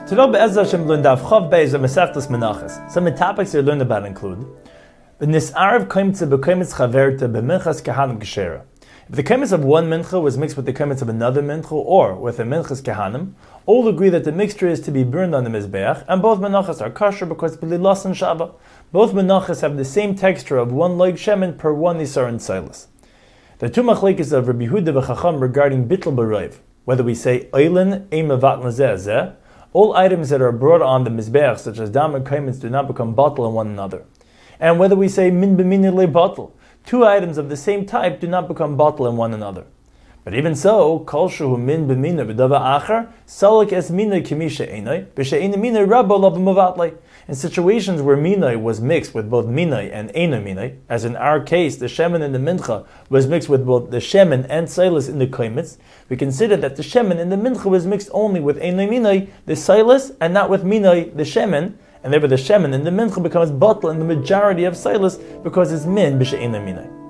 Today, Be'ezra Hashem, learned Daf Chav Beis of Masechtas Menachos. Some of the topics we learned about include B'nis'arav koimtze b'koimitz chaverta b'minchas kahanim geshera. If the koimitz of one mincha was mixed with the koimitz of another mincha, or with a minchas kahanim, all agree that the mixture is to be burned on the mizbeach, and both menachos are kosher because b'lilas and shava. Both menachos have the same texture of one leg shemen per one isar and silas. The two machlekes of Rabbi Yehuda v'Chacham regarding bittul b'roiv, whether we say oilin ein mevat l'zeh. All items that are brought on the mizbeach, such as dam and koimitz, do not become batal in one another. And whether we say min b'min le batal, two items of the same type do not become batal in one another. But even so, kol shehu min b'min b'dava acher, salik es minay kimisha einay, b'she'einay minay rabba lav m'vatlay. In situations where minay was mixed with both minay and einay minay, as in our case, the shemen in the mincha was mixed with both the shemen and silas in the koimitz, we consider that the shemen in the mincha was mixed only with einay minay, the silas, and not with minay, the shemen, and therefore the shemen in the mincha becomes batal in the majority of silas because it's min b'she'einay minay.